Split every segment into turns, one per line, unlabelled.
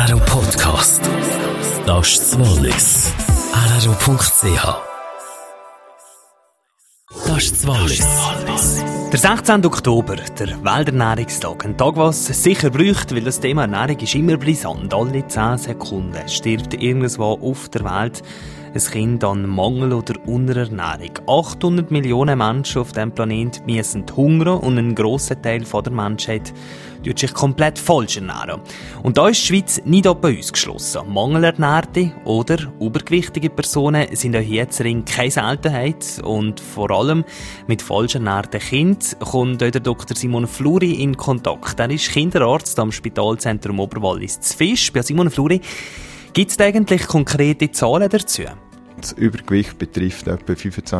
RRO Podcast. Das ist das Wallis. RRO.ch. Das ist das Wallis.
Der 16. Oktober, der Welternährungstag. Ein Tag, was sicher braucht, weil das Thema Ernährung ist immer brisant. Alle 10 Sekunden stirbt irgendwo auf der Welt ein Kind an Mangel- oder Unterernährung. 800 Millionen Menschen auf diesem Planeten müssen hungern und ein grosser Teil der Menschheit tut sich komplett falsch ernähren. Und da ist die Schweiz nicht bei uns geschlossen. Mangelernährte oder übergewichtige Personen sind auch jetzt keine Seltenheit. Und vor allem mit falsch ernährten Kindern kommt auch der Dr. Simon Fluri in Kontakt. Er ist Kinderarzt am Spitalzentrum Oberwallis zu Fisch. Bei Simon Fluri, gibt es eigentlich konkrete Zahlen dazu?
Das Übergewicht betrifft etwa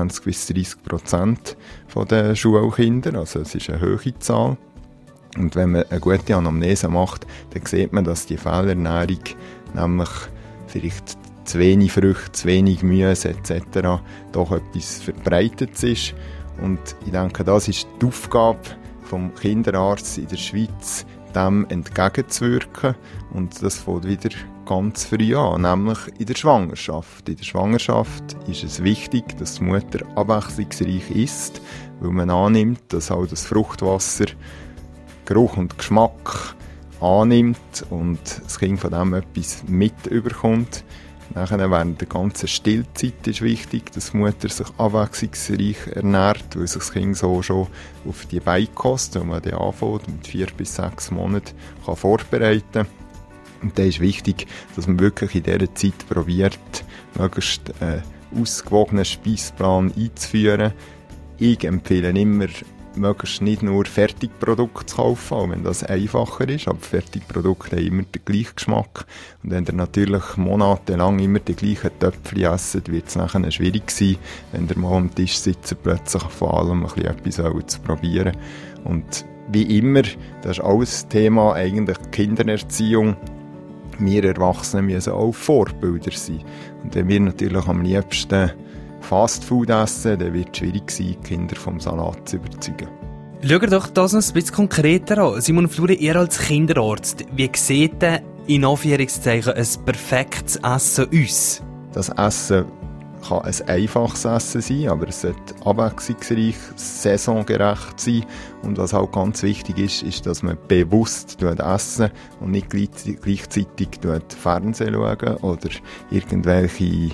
25-30% der Schulkinder, also es ist eine hohe Zahl. Und wenn man eine gute Anamnese macht, dann sieht man, dass die Fehlernährung, nämlich vielleicht zu wenig Früchte, zu wenig Gemüse etc., doch etwas Verbreitetes ist. Und ich denke, das ist die Aufgabe des Kinderarztes in der Schweiz, dem entgegenzuwirken. Und das fängt wieder ganz früh an, nämlich in der Schwangerschaft. In der Schwangerschaft ist es wichtig, dass die Mutter abwechslungsreich isst, weil man annimmt, dass auch das Fruchtwasser Geruch und Geschmack annimmt und das Kind von dem etwas mitbekommt. Nachher während der ganzen Stillzeit ist wichtig, dass die Mutter sich abwechslungsreich ernährt, weil sich das Kind so schon auf die Beikost, wenn man die anfängt, mit 4 bis 6 Monaten kann vorbereiten kann. Und dann ist wichtig, dass man wirklich in dieser Zeit probiert, möglichst einen ausgewogenen Speisplan einzuführen. Ich empfehle immer, möglichst nicht nur Fertigprodukte zu kaufen, auch wenn das einfacher ist, aber Fertigprodukte haben immer den gleichen Geschmack. Und wenn ihr natürlich monatelang immer die gleichen Töpfchen esst, wird es nachher schwierig sein, wenn ihr mal am Tisch sitzt, plötzlich vor allem ein bisschen etwas zu probieren. Und wie immer, das ist alles Thema eigentlich Kindererziehung. Wir Erwachsene müssen auch Vorbilder sein. Und wenn wir natürlich am liebsten Fastfood essen, dann wird es schwierig sein, die Kinder vom Salat zu überzeugen.
Schaut doch das noch ein bisschen konkreter an. Simon Fluri, ihr als Kinderarzt, wie sieht denn in Anführungszeichen ein perfektes Essen aus?
Das Essen kann ein einfaches Essen sein, aber es sollte abwechslungsreich, saisongerecht sein. Und was auch ganz wichtig ist, ist, dass man bewusst essen und nicht gleichzeitig Fernsehen schauen oder irgendwelche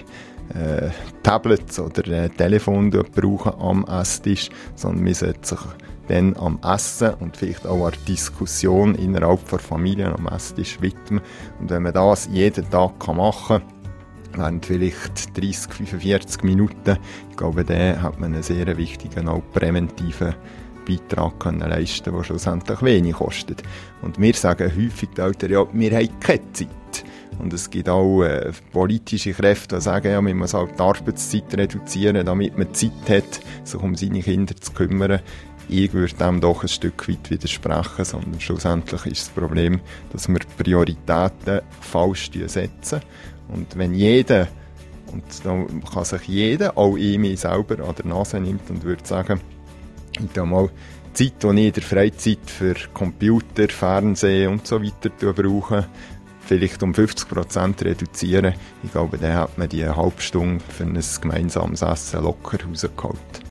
Tablets oder Telefon brauchen am Esstisch, sondern man sollte sich dann am Essen und vielleicht auch an der Diskussion innerhalb der Familie am Esstisch widmen. Und wenn man das jeden Tag machen kann, während vielleicht 30-45 Minuten, ich glaube, dann hat man einen sehr wichtigen, auch präventiven Beitrag können leisten, der schlussendlich wenig kostet. Und wir sagen häufig die Eltern, ja, wir haben keine Zeit. Und es gibt auch politische Kräfte, die sagen, ja, man muss auch die Arbeitszeit reduzieren, damit man Zeit hat, sich um seine Kinder zu kümmern. Ich würde dem doch ein Stück weit widersprechen, sondern schlussendlich ist das Problem, dass wir Prioritäten falsch setzen. Und wenn jeder, und da kann sich jeder, auch ich mich selber, an der Nase nimmt und würde sagen, ich habe mal Zeit, die ich in der Freizeit für Computer, Fernsehen und so weiter brauche, vielleicht um 50% reduzieren. Ich glaube, dann hat man die halbe Stunde für ein gemeinsames Essen locker rausgeholt.